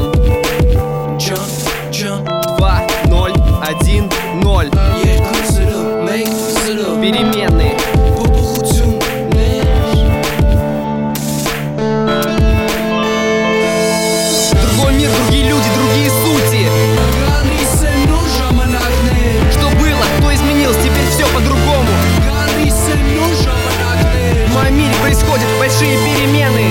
Джон 2-0-1-0. Переменные. Другой мир, другие люди, другие сути. Что было, кто изменился, теперь все по-другому. В моем мире происходят большие перемены.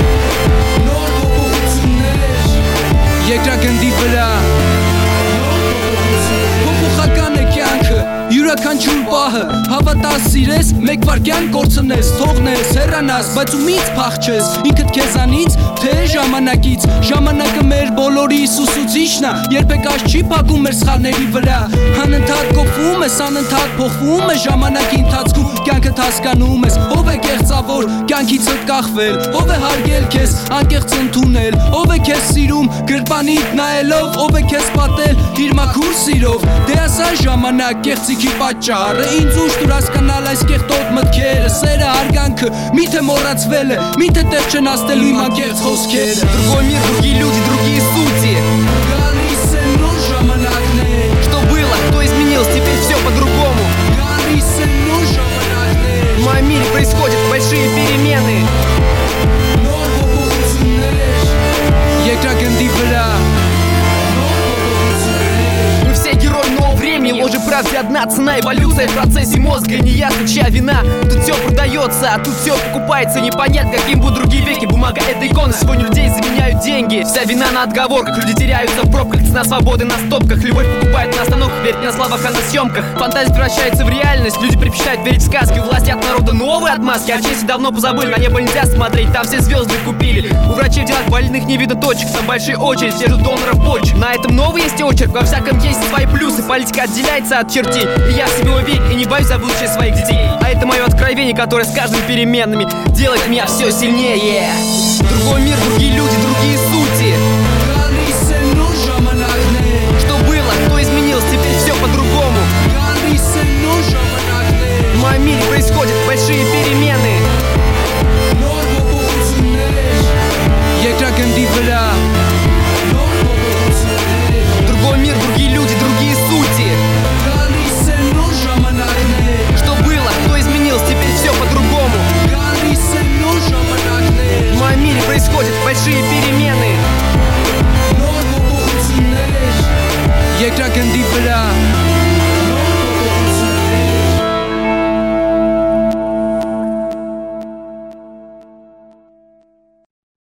Յուրաքանչյուր պահը հավատաս սիրես, մեկ վարկյան կորցնես, թողնես, հեռանաս, բայց ումից փախչես, ինքդ քեզանից, թե ժամանակից։ Ժամանակը մեր բոլորի ուսուցիչն է, երբեք այս չի փակում մեր սխալների վրա։ Անընդհատ կոփվում ես, անընդհատ փոխվում ես ժամանակի ընթացքում, կյանքդ հասկանում ես, ով է կեղծավոր, կյանքիցդ կախվել, ով է հարգել քեզ, անկեղծ ընդունել, ով է քեզ սիրում, գրպանիդ նայելով, ով է քեզ պատել իր մաքուր սիրով։ Դե ասա ժամանակ կեղծիքի պատճառը, ինձ ուշ դուր հասկանալ այս կեղտոտ մտքերը, սերը, հարգանքը, միթե մոռացվել է, միթե տեղ չեն աստելու իմ անկեղծ խոսքերը։ Другой мир, другие люди, другие сути. Что было, кто изменился, теперь все по-другому. В моем мире происходят большие перемены. Мы все герои нового времени, ложь и правде одна цена. Эволюция в процессе мозга, не ясно чья вина. Тут все продается, а тут все покупается. Непонятно, каким будут другие веки. Бумага — это икона, сегодня людей заменяют деньги. Вся вина на отговорках, люди теряются в пробках. Цена свободы на стопках, любовь покупает на остановках. Верить на словах, а на съемках. Фантазия превращается в реальность, люди предпочитают верить в сказки. У власти от народа новые отмазки, а в честь давно позабыли. На небо нельзя смотреть, там все звезды купили. У врачей в делах больных не видно точек, там большие очередь, все ждут доноров почек. На этом новый есть очерк, во всяком есть свои плюсы. Политика отделяется от чертей, и я в себе уверен, и не боюсь за будущее своих детей. А это мое откровение, которое с каждыми переменами делает меня все сильнее. Другой мир, другие люди, другие сути. Что было, кто изменился, теперь все по-другому. В моем мире происходят большие перемены. Другой мир, другие люди, другие сути. Что было, кто изменился, теперь все по-другому. В моем мире происходят большие перемены. Երկրագնդի վրա